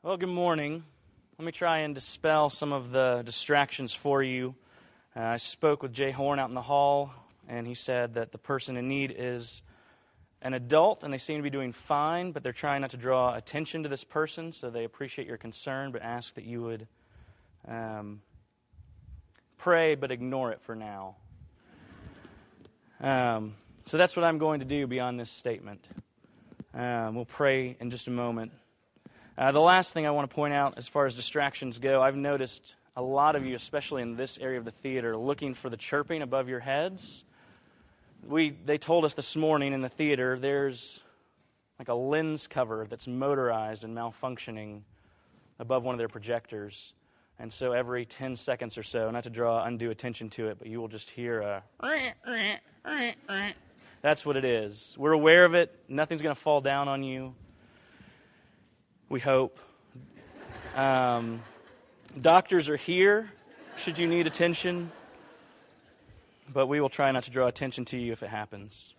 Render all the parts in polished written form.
Well, good morning. Let me try and dispel some of the distractions for you. I spoke with Jay Horn out in the hall, and he said that the person in need is an adult, and they seem to be doing fine, but they're trying not to draw attention to this person, so they appreciate your concern, but ask that you would pray, but ignore it for now. So that's what I'm going to do beyond this statement. We'll pray in just a moment. The last thing I want to point out as far as distractions go, I've noticed a lot of you, especially in this area of the theater, looking for the chirping above your heads. They told us this morning in the theater there's like a lens cover that's motorized and malfunctioning above one of their projectors. And so every 10 seconds or so, not to draw undue attention to it, but you will just hear a... That's what it is. We're aware of it. Nothing's going to fall down on you. We hope. Doctors are here, should you need attention. But we will try not to draw attention to you if it happens.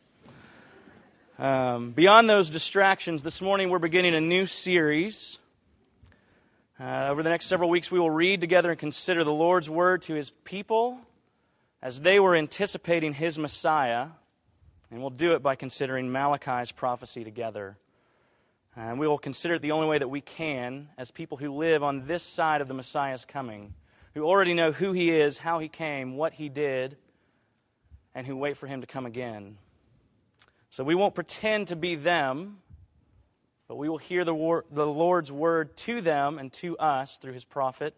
Beyond those distractions, this morning we're beginning a new series. Over the next several weeks, we will read together and consider the Lord's word to His people as they were anticipating His Messiah. And we'll do it by considering Malachi's prophecy together. And we will consider it the only way that we can as people who live on this side of the Messiah's coming, who already know who He is, how He came, what He did, and who wait for Him to come again. So we won't pretend to be them, but we will hear the Lord's word to them and to us through His prophet.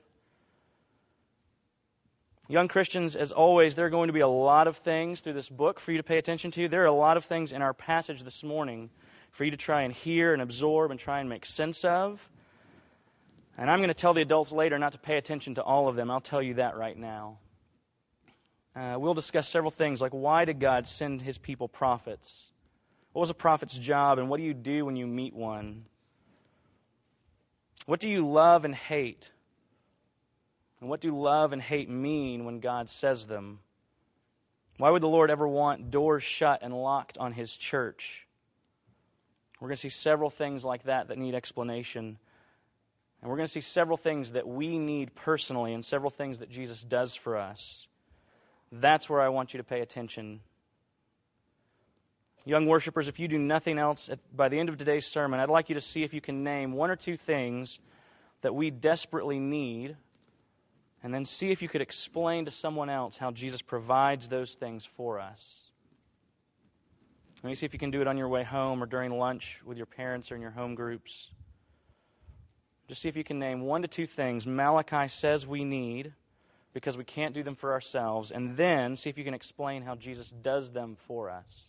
Young Christians, as always, there are going to be a lot of things through this book for you to pay attention to. There are a lot of things in our passage this morning for you to try and hear and absorb and try and make sense of. And I'm going to tell the adults later not to pay attention to all of them. I'll tell you that right now. We'll discuss several things like why did God send His people prophets? What was a prophet's job, and what do you do when you meet one? What do you love and hate? And what do love and hate mean when God says them? Why would the Lord ever want doors shut and locked on His church? We're going to see several things like that need explanation. And we're going to see several things that we need personally and several things that Jesus does for us. That's where I want you to pay attention. Young worshipers, if you do nothing else, by the end of today's sermon, I'd like you to see if you can name one or two things that we desperately need, and then see if you could explain to someone else how Jesus provides those things for us. Let me see if you can do it on your way home or during lunch with your parents or in your home groups. Just see if you can name one to two things Malachi says we need because we can't do them for ourselves, and then see if you can explain how Jesus does them for us.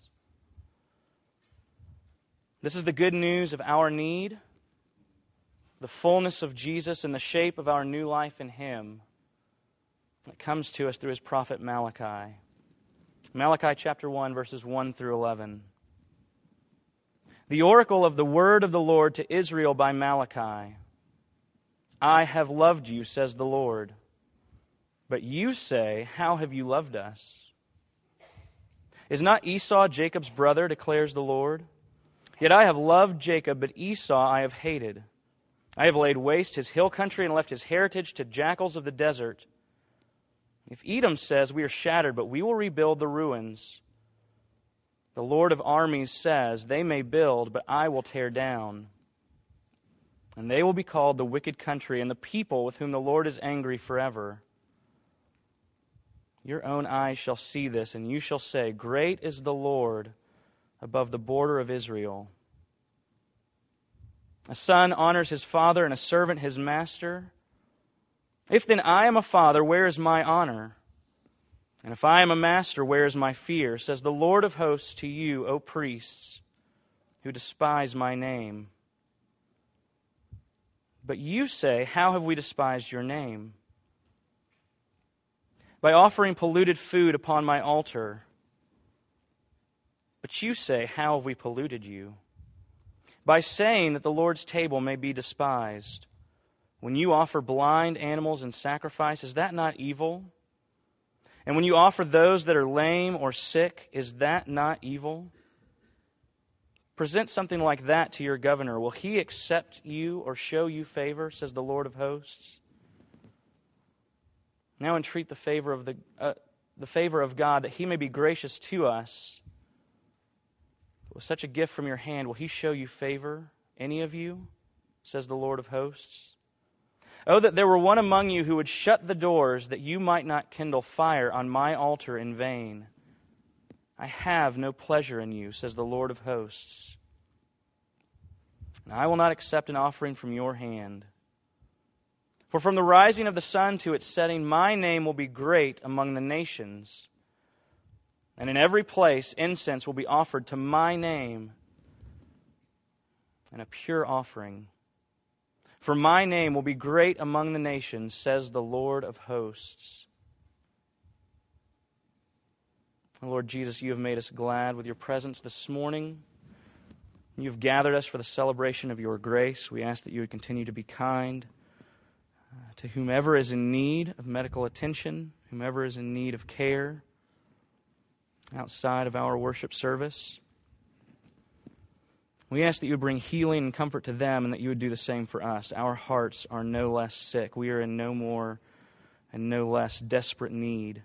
This is the good news of our need, the fullness of Jesus and the shape of our new life in Him that comes to us through His prophet Malachi. Malachi chapter 1, verses 1 through 11. The oracle of the word of the Lord to Israel by Malachi. I have loved you, says the Lord. But you say, how have you loved us? Is not Esau Jacob's brother, declares the Lord? Yet I have loved Jacob, but Esau I have hated. I have laid waste his hill country and left his heritage to jackals of the desert. If Edom says, we are shattered, but we will rebuild the ruins. The Lord of armies says, they may build, but I will tear down. And they will be called the wicked country and the people with whom the Lord is angry forever. Your own eyes shall see this, and you shall say, great is the Lord above the border of Israel. A son honors his father, and a servant his master. If then I am a father, where is my honor? And if I am a master, where is my fear? Says the Lord of hosts to you, O priests, who despise my name. But you say, how have we despised your name? By offering polluted food upon my altar. But you say, how have we polluted you? By saying that the Lord's table may be despised. When you offer blind animals in sacrifice, is that not evil? And when you offer those that are lame or sick, is that not evil? Present something like that to your governor. Will he accept you or show you favor, says the Lord of hosts? Now entreat the favor of God, that he may be gracious to us. With such a gift from your hand, will he show you favor, any of you, says the Lord of hosts? Oh, that there were one among you who would shut the doors, that you might not kindle fire on my altar in vain. I have no pleasure in you, says the Lord of hosts. And I will not accept an offering from your hand. For from the rising of the sun to its setting, my name will be great among the nations. And in every place incense will be offered to my name, and a pure offering. For my name will be great among the nations, says the Lord of hosts. Lord Jesus, you have made us glad with your presence this morning. You've gathered us for the celebration of your grace. We ask that you would continue to be kind to whomever is in need of medical attention, whomever is in need of care outside of our worship service. We ask that you would bring healing and comfort to them and that you would do the same for us. Our hearts are no less sick. We are in no more and no less desperate need.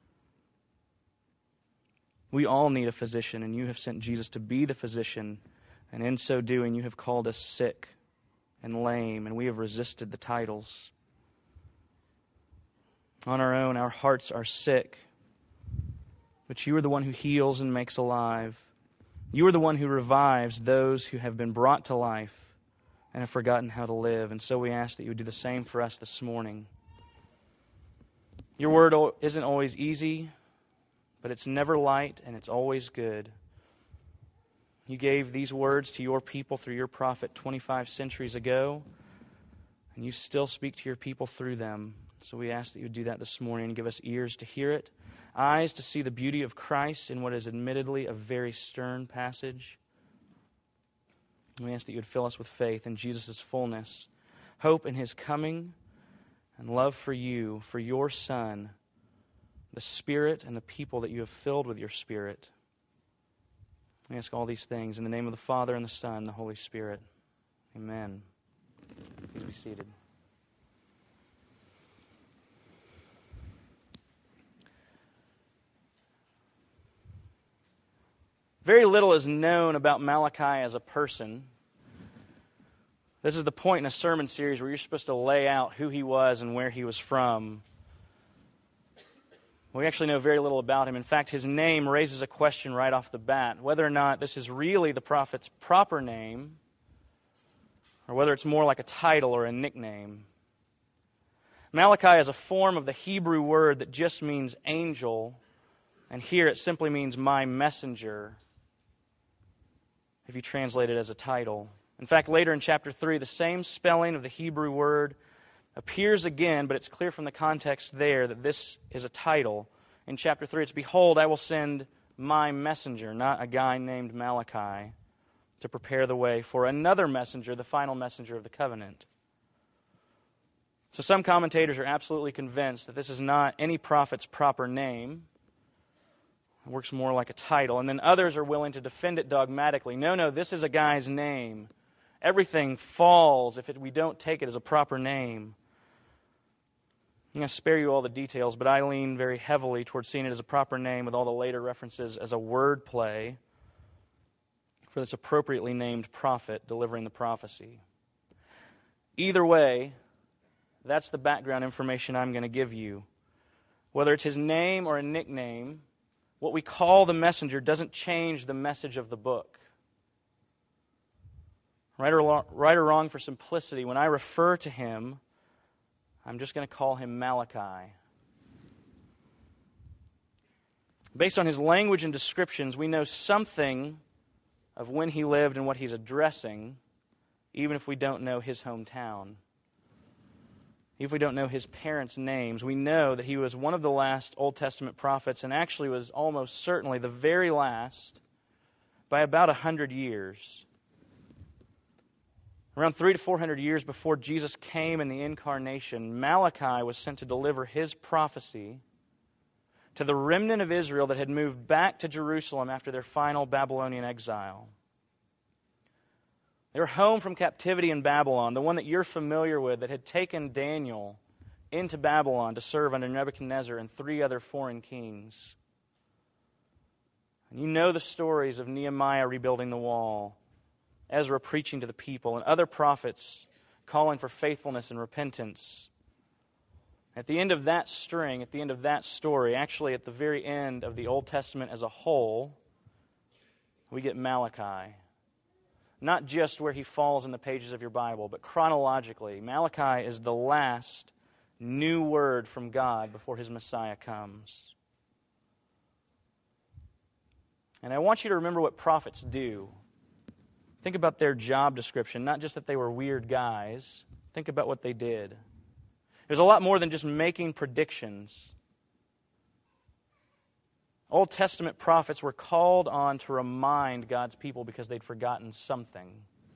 We all need a physician, and you have sent Jesus to be the physician, and in so doing you have called us sick and lame, and we have resisted the titles. On our own, our hearts are sick, but you are the one who heals and makes alive. You are the one who revives those who have been brought to life and have forgotten how to live. And so we ask that you would do the same for us this morning. Your word isn't always easy, but it's never light and it's always good. You gave these words to your people through your prophet 25 centuries ago, and you still speak to your people through them. So we ask that you would do that this morning and give us ears to hear it, eyes to see the beauty of Christ in what is admittedly a very stern passage. We ask that you would fill us with faith in Jesus' fullness, hope in his coming, and love for you, for your Son, the Spirit and the people that you have filled with your Spirit. We ask all these things in the name of the Father, and the Son, and the Holy Spirit. Amen. Please be seated. Very little is known about Malachi as a person. This is the point in a sermon series where you're supposed to lay out who he was and where he was from. We actually know very little about him. In fact, his name raises a question right off the bat, whether or not this is really the prophet's proper name, or whether it's more like a title or a nickname. Malachi is a form of the Hebrew word that just means angel, and here it simply means my messenger, if you translate it as a title. In fact, later in chapter 3, the same spelling of the Hebrew word appears again, but it's clear from the context there that this is a title. In chapter 3, it's, "Behold, I will send my messenger," not a guy named Malachi, "to prepare the way for another messenger, the final messenger of the covenant." So some commentators are absolutely convinced that this is not any prophet's proper name. It works more like a title. And then others are willing to defend it dogmatically. No, this is a guy's name. Everything falls if we don't take it as a proper name. I'm going to spare you all the details, but I lean very heavily towards seeing it as a proper name with all the later references as a word play for this appropriately named prophet delivering the prophecy. Either way, that's the background information I'm going to give you. Whether it's his name or a nickname, what we call the messenger doesn't change the message of the book. Right or wrong, for simplicity, when I refer to him, I'm just going to call him Malachi. Based on his language and descriptions, we know something of when he lived and what he's addressing, even if we don't know his hometown. If we don't know his parents' names, we know that he was one of the last Old Testament prophets and actually was almost certainly the very last by about 100 years. Around 300 to 400 years before Jesus came in the incarnation, Malachi was sent to deliver his prophecy to the remnant of Israel that had moved back to Jerusalem after their final Babylonian exile. They were home from captivity in Babylon, the one that you're familiar with, that had taken Daniel into Babylon to serve under Nebuchadnezzar and 3 other foreign kings. And you know the stories of Nehemiah rebuilding the wall, Ezra preaching to the people, and other prophets calling for faithfulness and repentance. At the end of that string, at the end of that story, actually at the very end of the Old Testament as a whole, we get Malachi. Not just where he falls in the pages of your Bible, but chronologically. Malachi is the last new word from God before his Messiah comes. And I want you to remember what prophets do. Think about their job description, not just that they were weird guys. Think about what they did. There's a lot more than just making predictions. Old Testament prophets were called on to remind God's people because they'd forgotten something.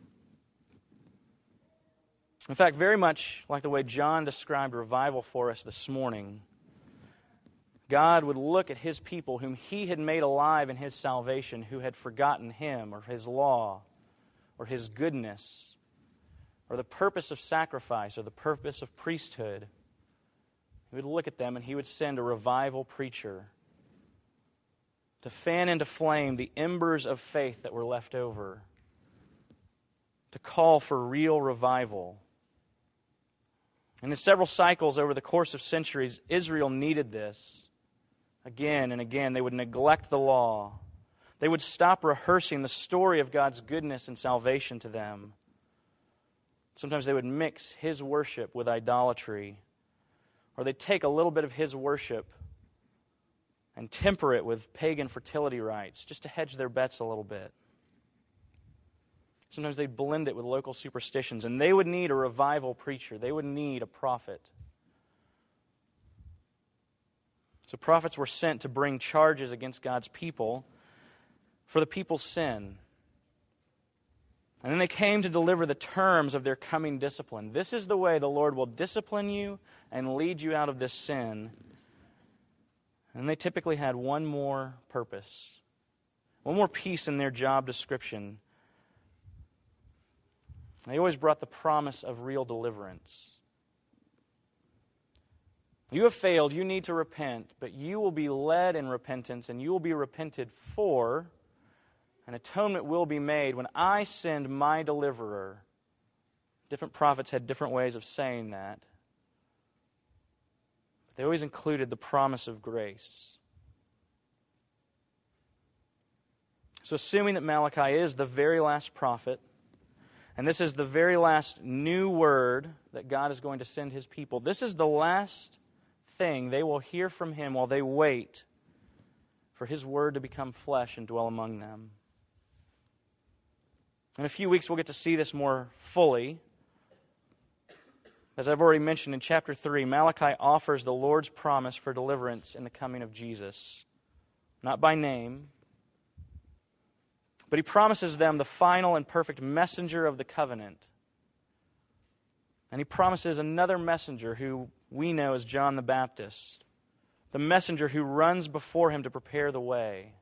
In fact, very much like the way John described revival for us this morning, God would look at his people whom he had made alive in his salvation, who had forgotten him or his law or his goodness or the purpose of sacrifice or the purpose of priesthood. He would look at them and he would send a revival preacher to fan into flame the embers of faith that were left over, to call for real revival. And in several cycles over the course of centuries, Israel needed this. Again and again, they would neglect the law. They would stop rehearsing the story of God's goodness and salvation to them. Sometimes they would mix his worship with idolatry, or they'd take a little bit of his worship and temper it with pagan fertility rites, just to hedge their bets a little bit. Sometimes they'd blend it with local superstitions, and they would need a revival preacher. They would need a prophet. So prophets were sent to bring charges against God's people for the people's sin. And then they came to deliver the terms of their coming discipline. This is the way the Lord will discipline you and lead you out of this sin. And they typically had one more purpose, one more piece in their job description. They always brought the promise of real deliverance. You have failed, you need to repent, but you will be led in repentance and you will be repented for. An atonement will be made when I send my deliverer. Different prophets had different ways of saying that. But they always included the promise of grace. So assuming that Malachi is the very last prophet, and this is the very last new word that God is going to send his people, this is the last thing they will hear from him while they wait for his word to become flesh and dwell among them. In a few weeks, we'll get to see this more fully. As I've already mentioned in chapter 3, Malachi offers the Lord's promise for deliverance in the coming of Jesus. Not by name, but he promises them the final and perfect messenger of the covenant. And he promises another messenger who we know as John the Baptist, the messenger who runs before him to prepare the way.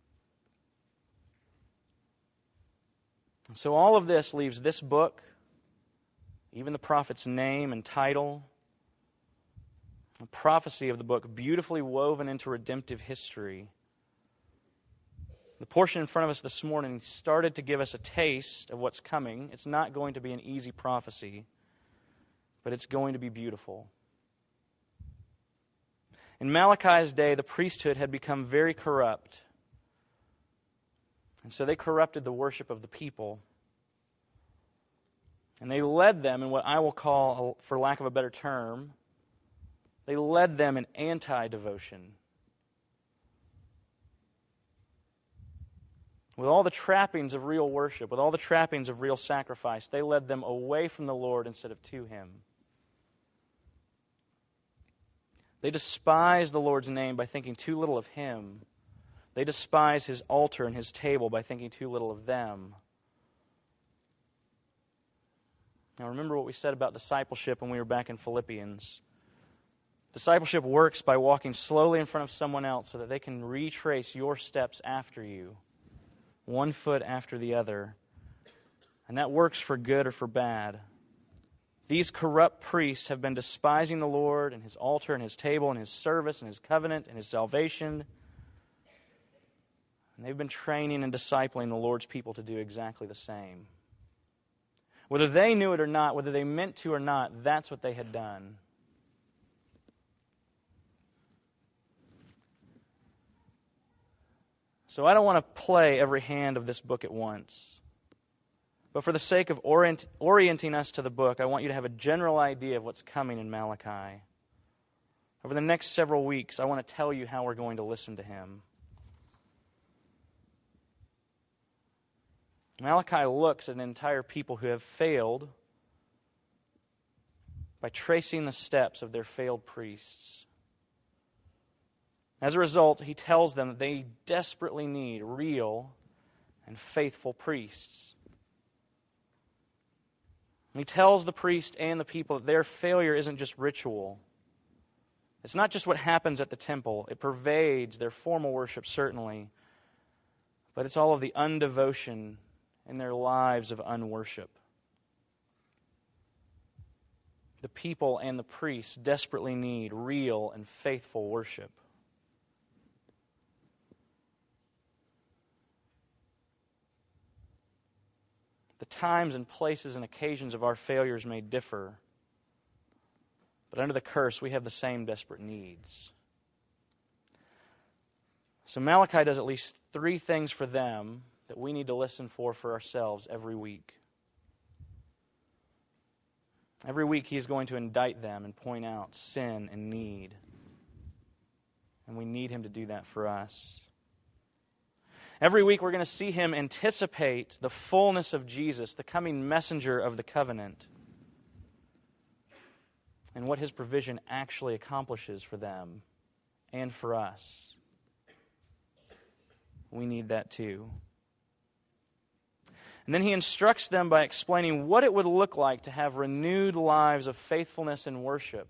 And so all of this leaves this book, even the prophet's name and title, the prophecy of the book, beautifully woven into redemptive history. The portion in front of us this morning started to give us a taste of what's coming. It's not going to be an easy prophecy, but it's going to be beautiful. In Malachi's day, the priesthood had become very corrupt. And so they corrupted the worship of the people. And they led them in what I will call, for lack of a better term, they led them in anti-devotion. With all the trappings of real worship, with all the trappings of real sacrifice, they led them away from the Lord instead of to him. They despise the Lord's name by thinking too little of him. They despise his altar and his table by thinking too little of them. Now remember what we said about discipleship when we were back in Philippians. Discipleship works by walking slowly in front of someone else so that they can retrace your steps after you, one foot after the other, And that works for good or for bad. These corrupt priests have been despising the Lord and His altar and His table and His service and His covenant and His salvation. And they've been training and discipling the Lord's people to do exactly the same. Whether they knew it or not, whether they meant to or not, that's what they had done. So I don't want to play every hand of this book at once. But for the sake of orienting us to the book, I want you to have a general idea of what's coming in Malachi. Over the next several weeks, I want to tell you how we're going to listen to him. Malachi looks at an entire people who have failed by tracing the steps of their failed priests. As a result, he tells them that they desperately need real and faithful priests. He tells the priest and the people that their failure isn't just ritual. It's not just what happens at the temple. It pervades their formal worship, certainly. But it's all of the undevotion in their lives of unworship. The people and the priests desperately need real and faithful worship. The times and places and occasions of our failures may differ, but under the curse, we have the same desperate needs. So Malachi does at least 3 things for them that we need to listen for ourselves every week. Every week he is going to indict them and point out sin and need. And we need him to do that for us. Every week we're going to see him anticipate the fullness of Jesus, the coming messenger of the covenant, and what his provision actually accomplishes for them and for us. We need that too. And then he instructs them by explaining what it would look like to have renewed lives of faithfulness and worship.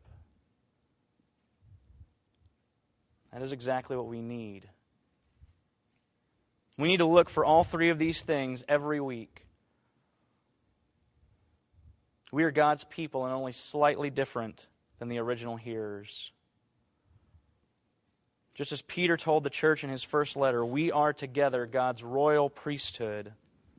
That is exactly what we need. We need to look for all 3 of these things every week. We are God's people and only slightly different than the original hearers. Just as Peter told the church in his first letter, we are together God's royal priesthood.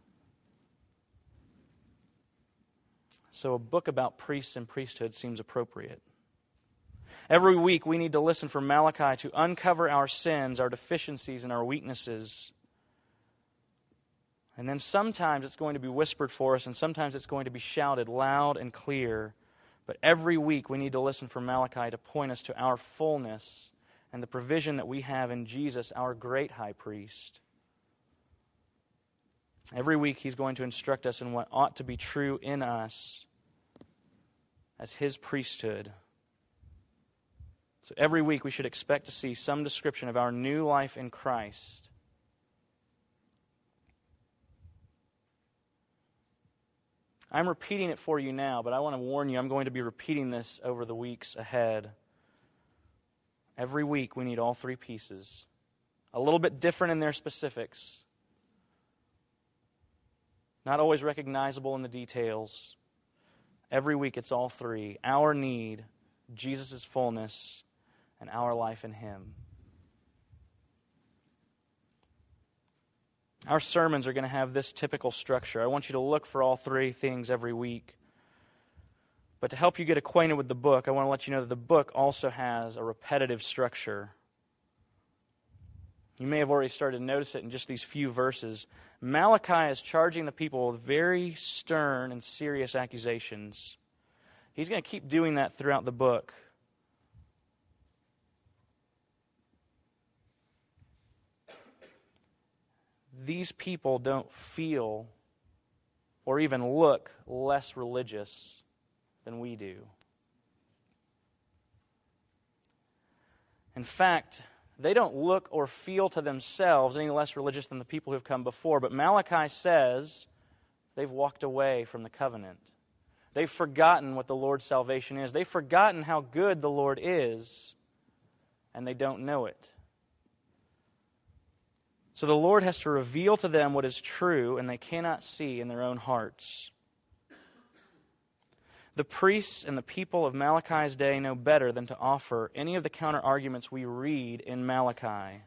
So a book about priests and priesthood seems appropriate. Every week we need to listen for Malachi to uncover our sins, our deficiencies, and our weaknesses. And then sometimes it's going to be whispered for us, and sometimes it's going to be shouted loud and clear. But every week we need to listen for Malachi to point us to our fullness and the provision that we have in Jesus, our great high priest. Every week he's going to instruct us in what ought to be true in us as his priesthood. So every week we should expect to see some description of our new life in Christ. I'm repeating it for you now, but I want to warn you, I'm going to be repeating this over the weeks ahead. Every week we need all 3 pieces. A little bit different in their specifics. Not always recognizable in the details. Every week it's all 3. Our need, Jesus' fullness, and our life in him. Our sermons are going to have this typical structure. I want you to look for all 3 things every week. But to help you get acquainted with the book, I want to let you know that the book also has a repetitive structure. You may have already started to notice it in just these few verses. Malachi is charging the people with very stern and serious accusations. He's going to keep doing that throughout the book. These people don't feel or even look less religious than we do. In fact, they don't look or feel to themselves any less religious than the people who have come before. But Malachi says they've walked away from the covenant. They've forgotten what the Lord's salvation is. They've forgotten how good the Lord is, and they don't know it. So the Lord has to reveal to them what is true and they cannot see in their own hearts. The priests and the people of Malachi's day know better than to offer any of the counter-arguments we read in Malachi.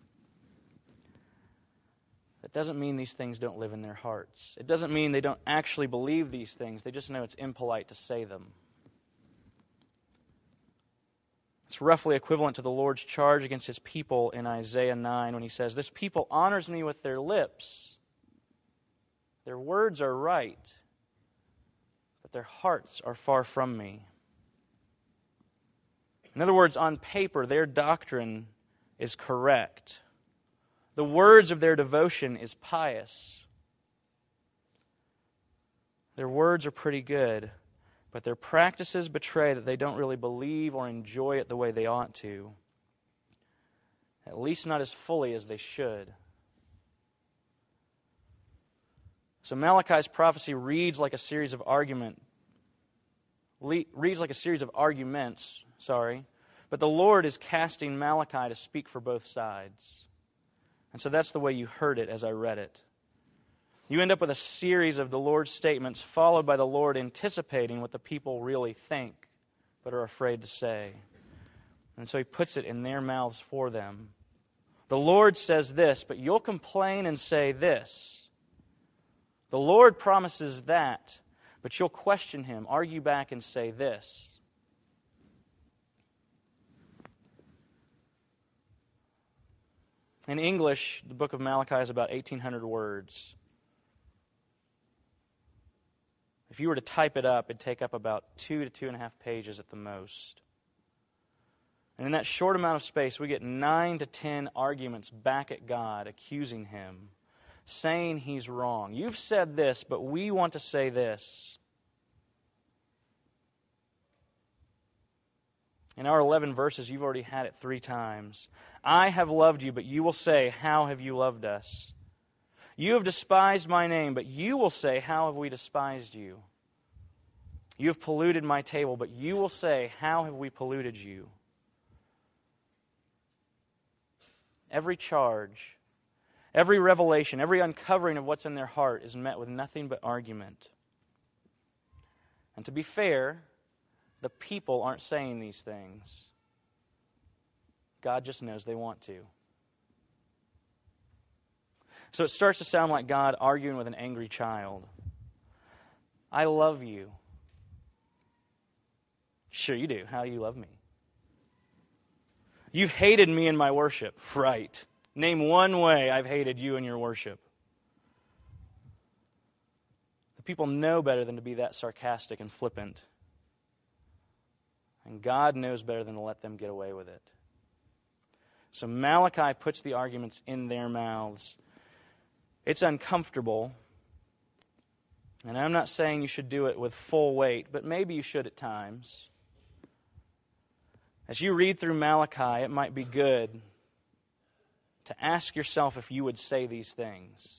That doesn't mean these things don't live in their hearts. It doesn't mean they don't actually believe these things. They just know it's impolite to say them. It's roughly equivalent to the Lord's charge against His people in Isaiah 9 when He says, "This people honors me with their lips. Their words are right, but their hearts are far from me." In other words, on paper, their doctrine is correct. The words of their devotion is pious. Their words are pretty good, but their practices betray that they don't really believe or enjoy it the way they ought to. At least not as fully as they should. So Malachi's prophecy reads like a series of arguments, but the Lord is casting Malachi to speak for both sides. And so that's the way you heard it as I read it. You end up with a series of the Lord's statements followed by the Lord anticipating what the people really think but are afraid to say. And so He puts it in their mouths for them. The Lord says this, but you'll complain and say this. The Lord promises that, but you'll question Him, argue back and say this. In English, the book of Malachi is about 1,800 words. If you were to type it up, it'd take up about 2 to 2.5 pages at the most. And in that short amount of space, we get 9 to 10 arguments back at God, accusing Him, saying He's wrong. You've said this, but we want to say this. In our 11 verses, you've already had it 3 times. I have loved you, but you will say, how have you loved us? You have despised my name, but you will say, how have we despised you? You have polluted my table, but you will say, how have we polluted you? Every charge, every revelation, every uncovering of what's in their heart is met with nothing but argument. And to be fair, the people aren't saying these things. God just knows they want to. So it starts to sound like God arguing with an angry child. I love you. Sure you do. How do you love me? You've hated me in my worship. Right. Name one way I've hated you in your worship. The people know better than to be that sarcastic and flippant. And God knows better than to let them get away with it. So Malachi puts the arguments in their mouths. It's uncomfortable. And I'm not saying you should do it with full weight, but maybe you should at times. As you read through Malachi, it might be good to ask yourself if you would say these things.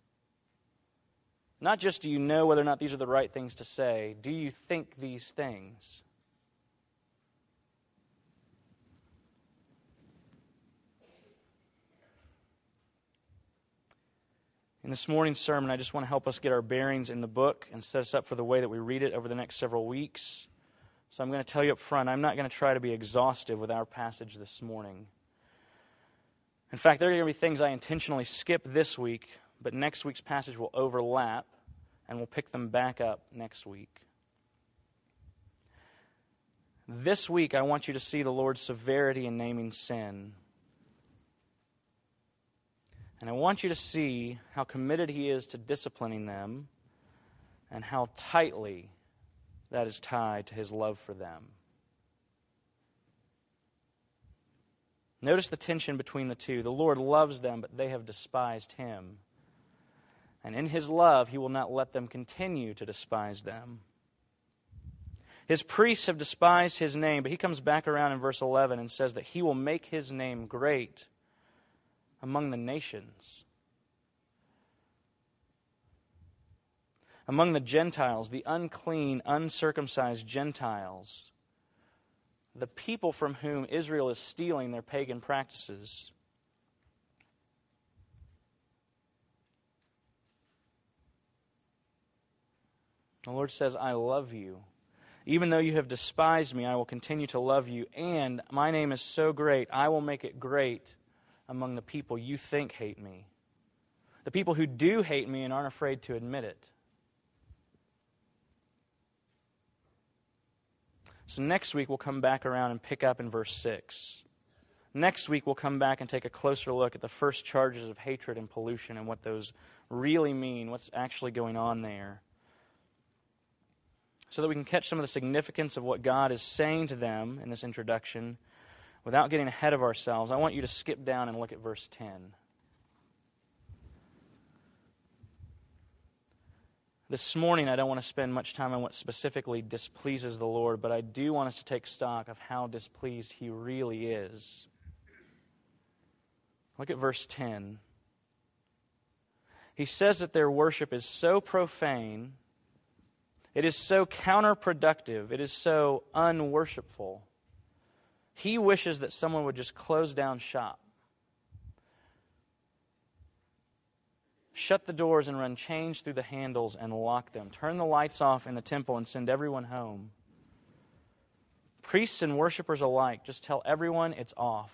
Not just do you know whether or not these are the right things to say, do you think these things? In this morning's sermon, I just want to help us get our bearings in the book and set us up for the way that we read it over the next several weeks. So I'm going to tell you up front, I'm not going to try to be exhaustive with our passage this morning. In fact, there are going to be things I intentionally skip this week, but next week's passage will overlap, and we'll pick them back up next week. This week, I want you to see the Lord's severity in naming sin. And I want you to see how committed He is to disciplining them and how tightly that is tied to His love for them. Notice the tension between the two. The Lord loves them, but they have despised Him. And in His love, He will not let them continue to despise them. His priests have despised His name, but He comes back around in verse 11 and says that He will make His name great among the nations. Among the Gentiles, the unclean, uncircumcised Gentiles, the people from whom Israel is stealing their pagan practices. The Lord says, I love you. Even though you have despised me, I will continue to love you, and my name is so great, I will make it great among the people you think hate me. The people who do hate me and aren't afraid to admit it. So next week we'll come back around and pick up in verse 6. Next week we'll come back and take a closer look at the first charges of hatred and pollution and what those really mean, what's actually going on there, so that we can catch some of the significance of what God is saying to them in this introduction without getting ahead of ourselves. I want you to skip down and look at verse 10. This morning, I don't want to spend much time on what specifically displeases the Lord, but I do want us to take stock of how displeased He really is. Look at verse 10. He says that their worship is so profane, it is so counterproductive, it is so unworshipful. He wishes that someone would just close down shop. Shut the doors and run chains through the handles and lock them. Turn the lights off in the temple and send everyone home. Priests and worshipers alike, just tell everyone it's off.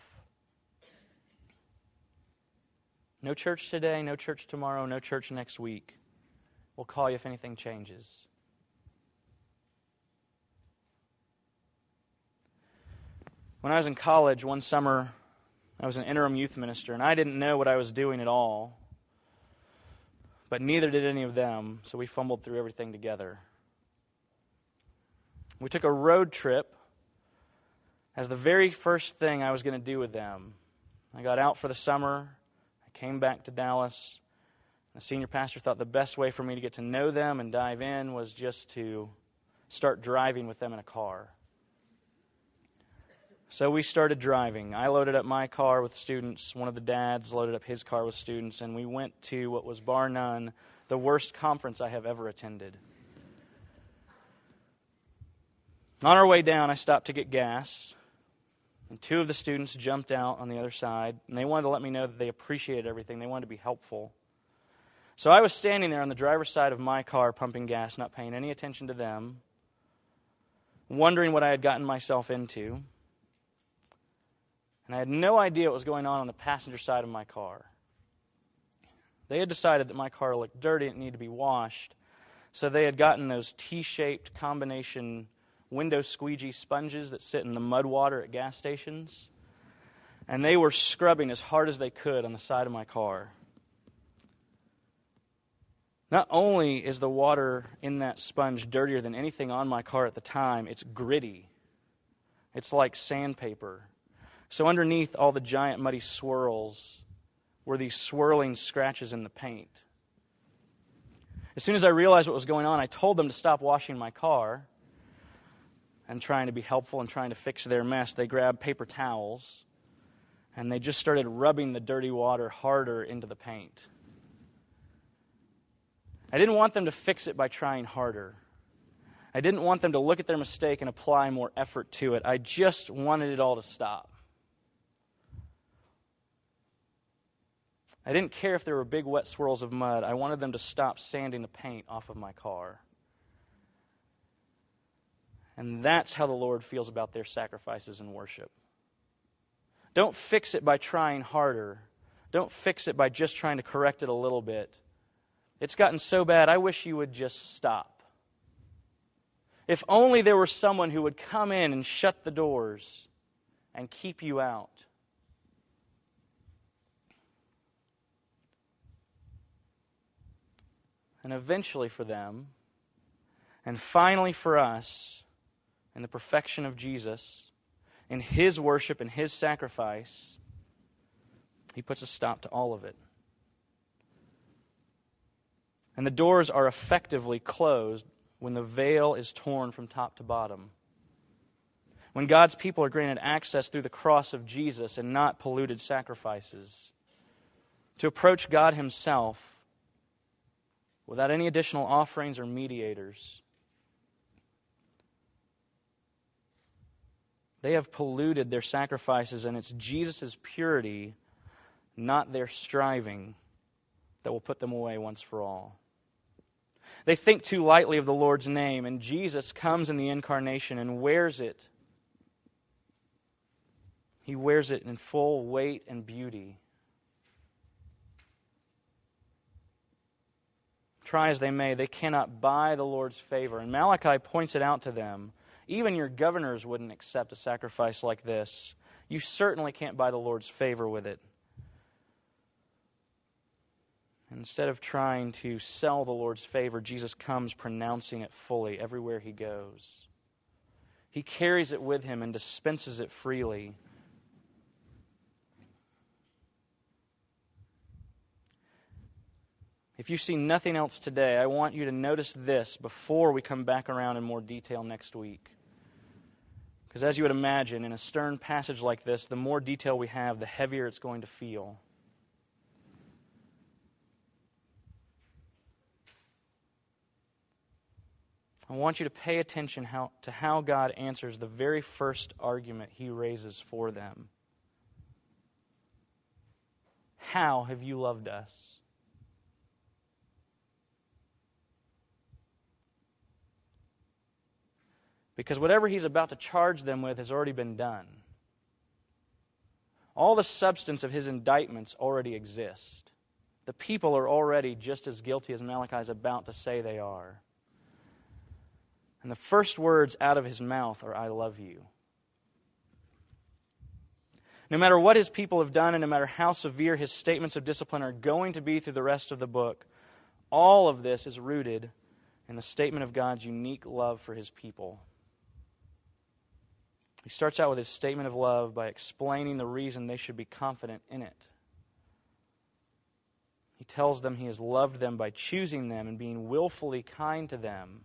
No church today, no church tomorrow, no church next week. We'll call you if anything changes. When I was in college one summer, I was an interim youth minister, and I didn't know what I was doing at all. But neither did any of them, so we fumbled through everything together. We took a road trip as the very first thing I was going to do with them. I got out for the summer. I came back to Dallas. The senior pastor thought the best way for me to get to know them and dive in was just to start driving with them in a car. So we started driving. I loaded up my car with students. One of the dads loaded up his car with students, and we went to what was bar none the worst conference I have ever attended. On our way down, I stopped to get gas, and two of the students jumped out on the other side, and they wanted to let me know that they appreciated everything. They wanted to be helpful. So I was standing there on the driver's side of my car pumping gas, not paying any attention to them, wondering what I had gotten myself into. And I had no idea what was going on the passenger side of my car. They had decided that my car looked dirty and it needed to be washed, so they had gotten those T-shaped combination window squeegee sponges that sit in the mud water at gas stations, and they were scrubbing as hard as they could on the side of my car. Not only is the water in that sponge dirtier than anything on my car at the time, it's gritty. It's like sandpaper. So underneath all the giant muddy swirls were these swirling scratches in the paint. As soon as I realized what was going on, I told them to stop washing my car. And trying to be helpful and trying to fix their mess, they grabbed paper towels and they just started rubbing the dirty water harder into the paint. I didn't want them to fix it by trying harder. I didn't want them to look at their mistake and apply more effort to it. I just wanted it all to stop. I didn't care if there were big wet swirls of mud. I wanted them to stop sanding the paint off of my car. And that's how the Lord feels about their sacrifices and worship. Don't fix it by trying harder. Don't fix it by just trying to correct it a little bit. It's gotten so bad, I wish you would just stop. If only there were someone who would come in and shut the doors and keep you out. And eventually for them, and finally for us, in the perfection of Jesus, in His worship and His sacrifice, He puts a stop to all of it. And the doors are effectively closed when the veil is torn from top to bottom. When God's people are granted access through the cross of Jesus and not polluted sacrifices, to approach God Himself without any additional offerings or mediators. They have polluted their sacrifices, and it's Jesus' purity, not their striving, that will put them away once for all. They think too lightly of the Lord's name, and Jesus comes in the incarnation and wears it. He wears it in full weight and beauty. Try as they may, they cannot buy the Lord's favor. And Malachi points it out to them. Even your governors wouldn't accept a sacrifice like this. You certainly can't buy the Lord's favor with it. Instead of trying to sell the Lord's favor, Jesus comes pronouncing it fully everywhere he goes. He carries it with him and dispenses it freely. If you see nothing else today, I want you to notice this before we come back around in more detail next week. Because as you would imagine, in a stern passage like this, the more detail we have, the heavier it's going to feel. I want you to pay attention to how God answers the very first argument he raises for them. How have you loved us? Because whatever he's about to charge them with has already been done. All the substance of his indictments already exist. The people are already just as guilty as Malachi is about to say they are. And the first words out of his mouth are, "I love you." No matter what his people have done and no matter how severe his statements of discipline are going to be through the rest of the book, all of this is rooted in the statement of God's unique love for his people. He starts out with his statement of love by explaining the reason they should be confident in it. He tells them he has loved them by choosing them and being willfully kind to them.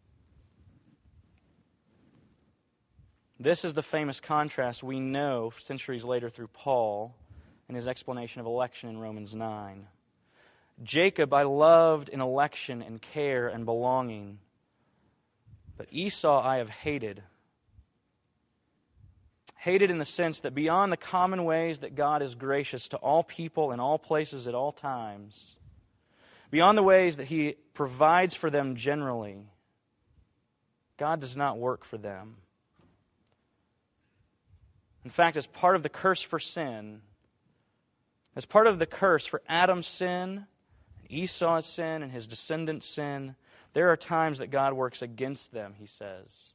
This is the famous contrast we know centuries later through Paul in his explanation of election in Romans 9. Jacob I loved in election and care and belonging, but Esau I have hated. Hated in the sense that beyond the common ways that God is gracious to all people in all places at all times, beyond the ways that he provides for them generally, God does not work for them. In fact, as part of the curse for sin, as part of the curse for Adam's sin, Esau's sin, and his descendants' sin, there are times that God works against them, he says.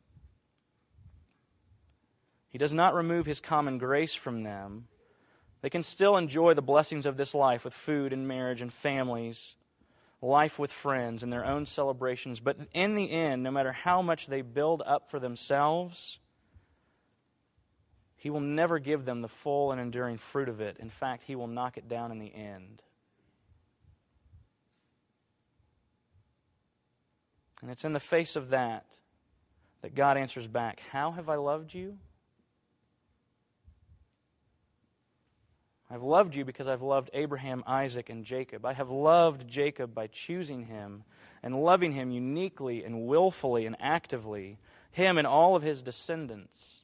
He does not remove his common grace from them. They can still enjoy the blessings of this life with food and marriage and families, life with friends and their own celebrations. But in the end, no matter how much they build up for themselves, he will never give them the full and enduring fruit of it. In fact, he will knock it down in the end. And it's in the face of that God answers back, "How have I loved you? I've loved you because I've loved Abraham, Isaac, and Jacob. I have loved Jacob by choosing him and loving him uniquely and willfully and actively, him and all of his descendants.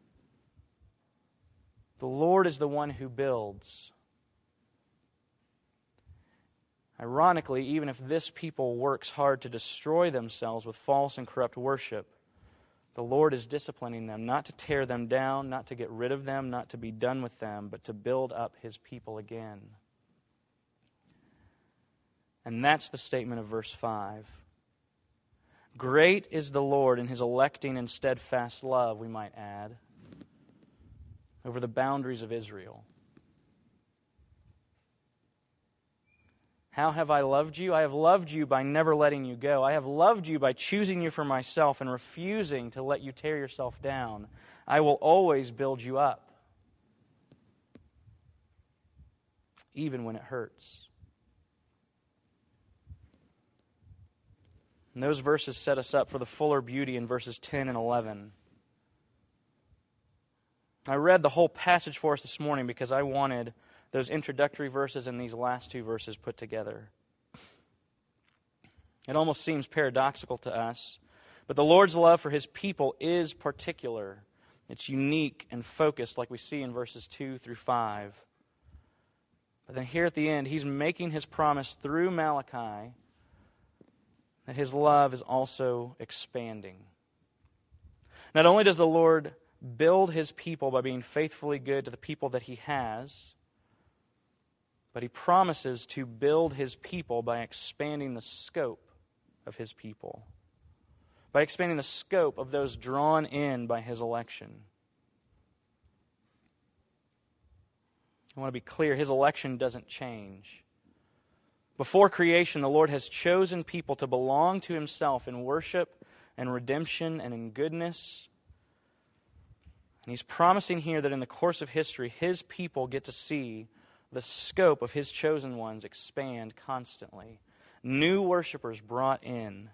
The Lord is the one who builds." Ironically, even if this people works hard to destroy themselves with false and corrupt worship, the Lord is disciplining them, not to tear them down, not to get rid of them, not to be done with them, but to build up his people again. And that's the statement of verse 5. Great is the Lord in his electing and steadfast love, we might add, over the boundaries of Israel. How have I loved you? I have loved you by never letting you go. I have loved you by choosing you for myself and refusing to let you tear yourself down. I will always build you up, even when it hurts. And those verses set us up for the fuller beauty in verses 10 and 11. I read the whole passage for us this morning because I wanted those introductory verses and these last two verses put together. It almost seems paradoxical to us, but the Lord's love for his people is particular. It's unique and focused, like we see in verses 2 through 5. But then here at the end, he's making his promise through Malachi that His love is also expanding. Not only does the Lord build His people by being faithfully good to the people that He has, but He promises to build His people by expanding the scope of His people, by expanding the scope of those drawn in by His election. I want to be clear, His election doesn't change. Before creation, the Lord has chosen people to belong to Himself in worship and redemption and in goodness. And He's promising here that in the course of history, His people get to see the scope of His chosen ones expand constantly. New worshipers brought in.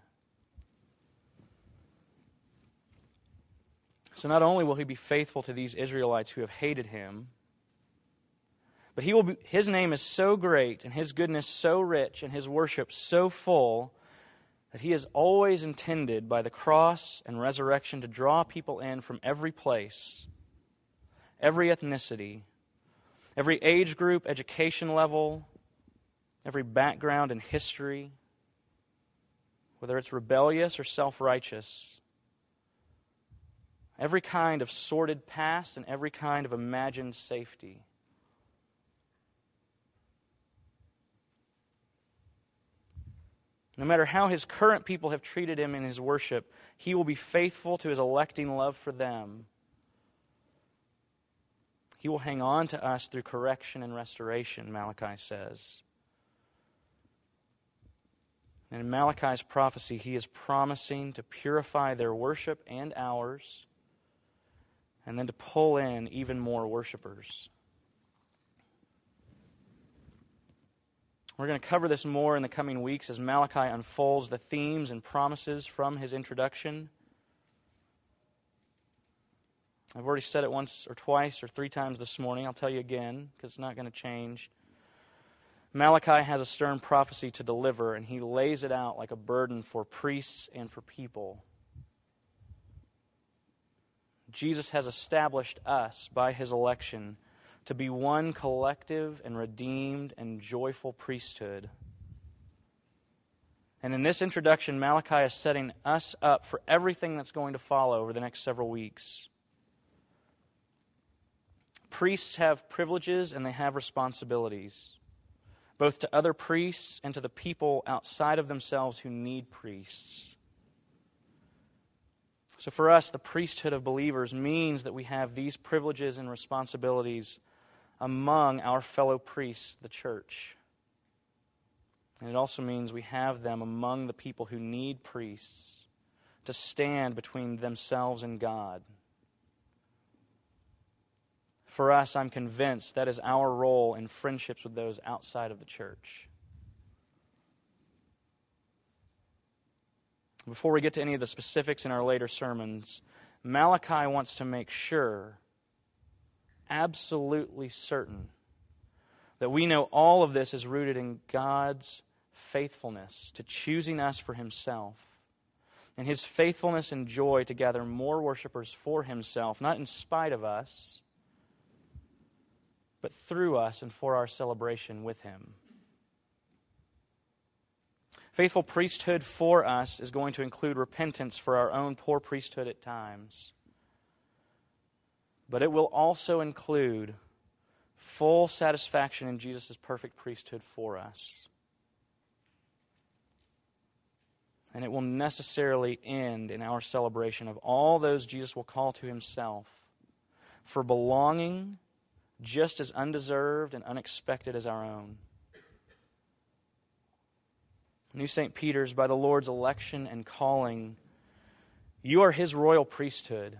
So not only will He be faithful to these Israelites who have hated Him, but His name is so great and His goodness so rich and His worship so full that He has always intended by the cross and resurrection to draw people in from every place, every ethnicity, every age group, education level, every background and history, whether it's rebellious or self-righteous, every kind of sordid past and every kind of imagined safety. No matter how His current people have treated Him in His worship, He will be faithful to His electing love for them. He will hang on to us through correction and restoration, Malachi says. And in Malachi's prophecy, he is promising to purify their worship and ours, and then to pull in even more worshipers. We're going to cover this more in the coming weeks as Malachi unfolds the themes and promises from his introduction. I've already said it once or twice or 3 times this morning. I'll tell you again because it's not going to change. Malachi has a stern prophecy to deliver, and he lays it out like a burden for priests and for people. Jesus has established us by His election to be one collective and redeemed and joyful priesthood. And in this introduction, Malachi is setting us up for everything that's going to follow over the next several weeks. Priests have privileges and they have responsibilities, both to other priests and to the people outside of themselves who need priests. So for us, the priesthood of believers means that we have these privileges and responsibilities among our fellow priests, the church. And it also means we have them among the people who need priests to stand between themselves and God. For us, I'm convinced that is our role in friendships with those outside of the church. Before we get to any of the specifics in our later sermons, Malachi wants to make sure, absolutely certain, that we know all of this is rooted in God's faithfulness to choosing us for Himself, and His faithfulness and joy to gather more worshipers for Himself, not in spite of us, but through us and for our celebration with Him. Faithful priesthood for us is going to include repentance for our own poor priesthood at times. But it will also include full satisfaction in Jesus' perfect priesthood for us. And it will necessarily end in our celebration of all those Jesus will call to Himself for belonging just as undeserved and unexpected as our own. New St. Peter's, by the Lord's election and calling, you are His royal priesthood.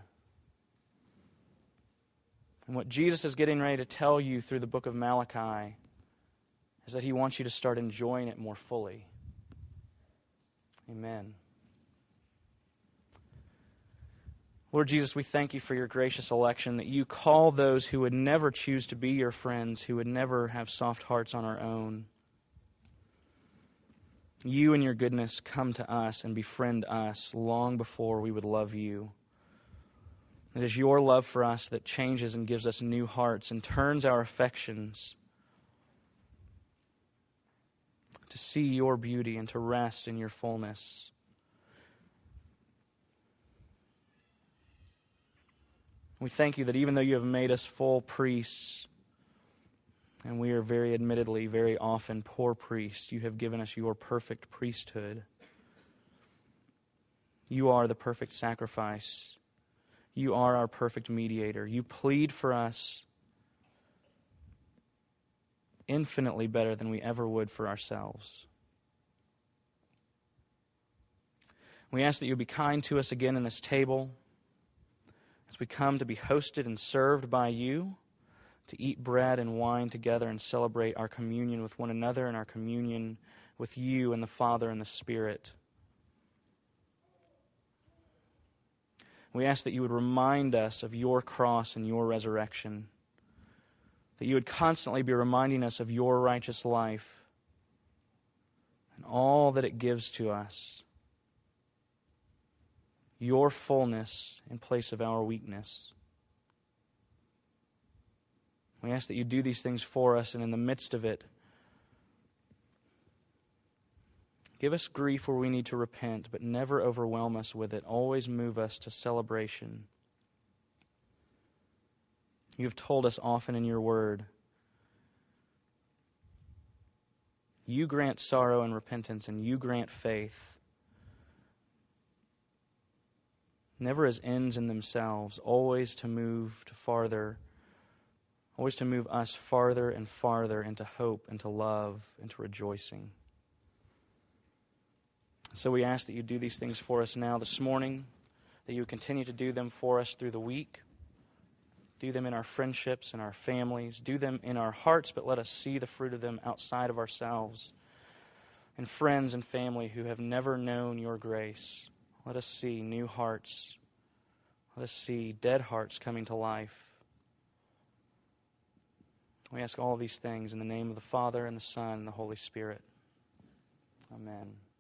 And what Jesus is getting ready to tell you through the book of Malachi is that He wants you to start enjoying it more fully. Amen. Lord Jesus, we thank You for Your gracious election, that You call those who would never choose to be Your friends, who would never have soft hearts on our own. You in Your goodness come to us and befriend us long before we would love You. It is Your love for us that changes and gives us new hearts and turns our affections to see your beauty and to rest in your fullness. We thank you that even though you have made us full priests, and we are very admittedly, very often poor priests, you have given us your perfect priesthood. You are the perfect sacrifice. You are our perfect mediator. You plead for us infinitely better than we ever would for ourselves. We ask that you be kind to us again in this table as we come to be hosted and served by you, to eat bread and wine together and celebrate our communion with one another and our communion with you and the Father and the Spirit. We ask that you would remind us of your cross and your resurrection, that you would constantly be reminding us of your righteous life and all that it gives to us, your fullness in place of our weakness. We ask that you do these things for us, and in the midst of it, give us grief where we need to repent, but never overwhelm us with it. Always move us to celebration. You have told us often in your word, you grant sorrow and repentance, and you grant faith. Never as ends in themselves, always to move to farther, always to move us farther and farther into hope, into love, into rejoicing. So we ask that you do these things for us now this morning, that you would continue to do them for us through the week. Do them in our friendships and our families. Do them in our hearts, but let us see the fruit of them outside of ourselves. And friends and family who have never known your grace, let us see new hearts. Let us see dead hearts coming to life. We ask all these things in the name of the Father, and the Son, and the Holy Spirit. Amen.